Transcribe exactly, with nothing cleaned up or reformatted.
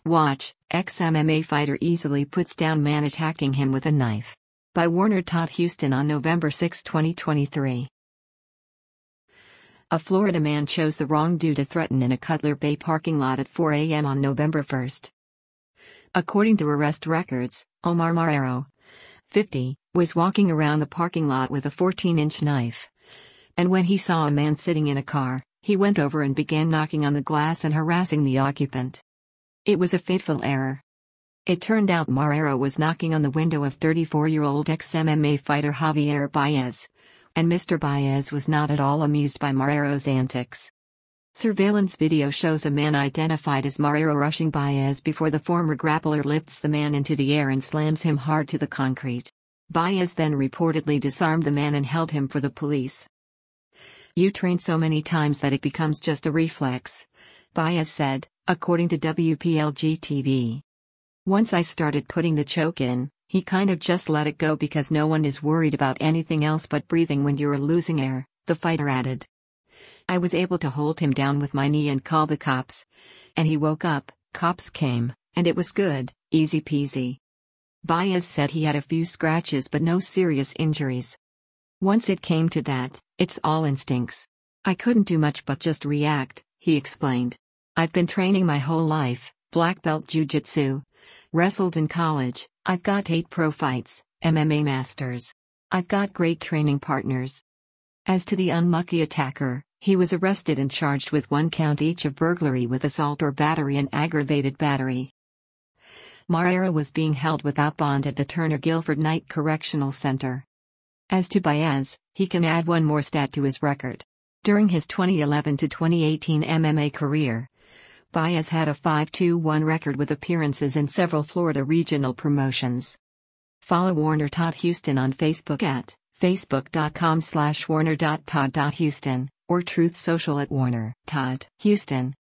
Watch, ex-M M A fighter easily puts down man attacking him with a knife. By Warner Todd Houston on November sixth, twenty twenty-three. A Florida man chose the wrong dude to threaten in a Cutler Bay parking lot at four a m on November first. According to arrest records, Omar Marrero, fifty, was walking around the parking lot with a fourteen inch knife. And when he saw a man sitting in a car, he went over and began knocking on the glass and harassing the occupant. It was a fateful error. It turned out Marrero was knocking on the window of thirty-four-year-old ex-M M A fighter Javier Baez, and Mister Baez was not at all amused by Marrero's antics. Surveillance video shows a man identified as Marrero rushing Baez before the former grappler lifts the man into the air and slams him hard to the concrete. Baez then reportedly disarmed the man and held him for the police. "You train so many times that it becomes just a reflex," Baez said, according to W P L G T V. "Once I started putting the choke in, he kind of just let it go because no one is worried about anything else but breathing when you're losing air," the fighter added. "I was able to hold him down with my knee and call the cops. And he woke up, cops came, and it was good, easy peasy." Baez said he had a few scratches but no serious injuries. "Once it came to that, it's all instincts. I couldn't do much but just react," he explained. "I've been training my whole life, black belt jiu-jitsu. Wrestled in college, I've got eight pro fights, M M A masters. I've got great training partners." As to the unlucky attacker, he was arrested and charged with one count each of burglary with assault or battery and aggravated battery. Marrero was being held without bond at the Turner Guilford Night Correctional Center. As to Baez, he can add one more stat to his record. During his twenty eleven to twenty eighteen M M A career, Baez had a five two one record with appearances in several Florida regional promotions. Follow Warner Todd Houston on Facebook at facebook.com slash warner.todd.houston or Truth Social at Warner Todd Houston.